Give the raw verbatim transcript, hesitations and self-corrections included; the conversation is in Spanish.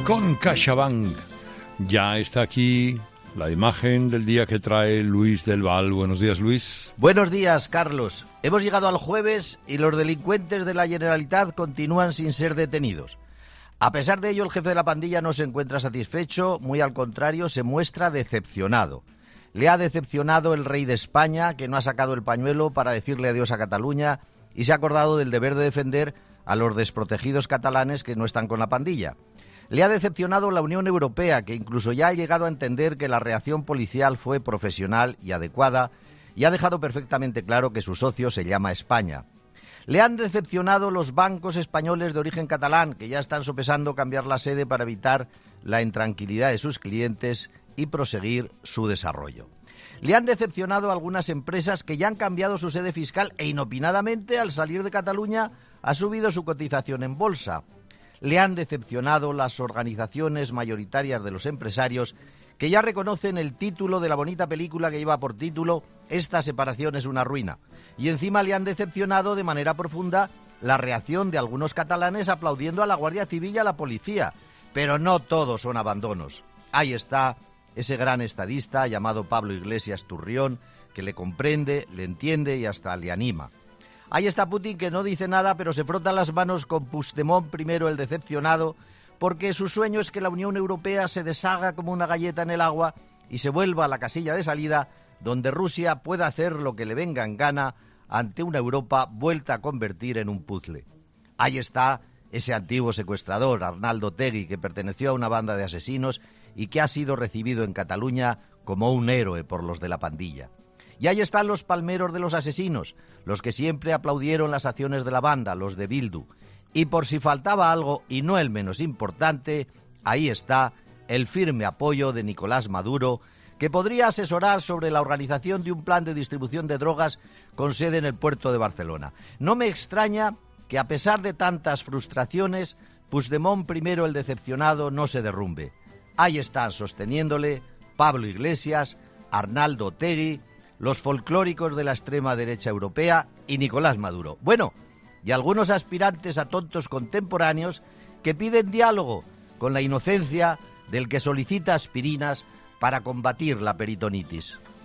con CaixaBank. Ya está aquí la imagen del día que trae Luis del Val. Buenos días, Luis. Buenos días, Carlos. Hemos llegado al jueves y los delincuentes de la Generalitat continúan sin ser detenidos. A pesar de ello, el jefe de la pandilla no se encuentra satisfecho, muy al contrario, se muestra decepcionado. Le ha decepcionado el rey de España, que no ha sacado el pañuelo para decirle adiós a Cataluña y se ha acordado del deber de defender a los desprotegidos catalanes que no están con la pandilla. Le ha decepcionado la Unión Europea, que incluso ya ha llegado a entender que la reacción policial fue profesional y adecuada y ha dejado perfectamente claro que su socio se llama España. Le han decepcionado los bancos españoles de origen catalán, que ya están sopesando cambiar la sede para evitar la intranquilidad de sus clientes y proseguir su desarrollo. Le han decepcionado algunas empresas que ya han cambiado su sede fiscal e inopinadamente, al salir de Cataluña, ha subido su cotización en bolsa. Le han decepcionado las organizaciones mayoritarias de los empresarios que ya reconocen el título de la bonita película que lleva por título «Esta separación es una ruina». Y encima le han decepcionado de manera profunda la reacción de algunos catalanes aplaudiendo a la Guardia Civil y a la policía. Pero no todos son abandonos. Ahí está ese gran estadista llamado Pablo Iglesias Turrión, que le comprende, le entiende y hasta le anima. Ahí está Putin, que no dice nada, pero se frota las manos con Puigdemont, primero el decepcionado, porque su sueño es que la Unión Europea se deshaga como una galleta en el agua y se vuelva a la casilla de salida, donde Rusia pueda hacer lo que le venga en gana ante una Europa vuelta a convertir en un puzzle. Ahí está ese antiguo secuestrador, Arnaldo Otegi, que perteneció a una banda de asesinos y que ha sido recibido en Cataluña como un héroe por los de la pandilla. Y ahí están los palmeros de los asesinos, los que siempre aplaudieron las acciones de la banda, los de Bildu. Y por si faltaba algo, y no el menos importante, ahí está el firme apoyo de Nicolás Maduro, que podría asesorar sobre la organización de un plan de distribución de drogas con sede en el puerto de Barcelona. No me extraña que, a pesar de tantas frustraciones, Puigdemont, primero el decepcionado, no se derrumbe. Ahí están sosteniéndole Pablo Iglesias, Arnaldo Otegi, los folclóricos de la extrema derecha europea y Nicolás Maduro. Bueno, y algunos aspirantes a tontos contemporáneos que piden diálogo con la inocencia del que solicita aspirinas para combatir la peritonitis.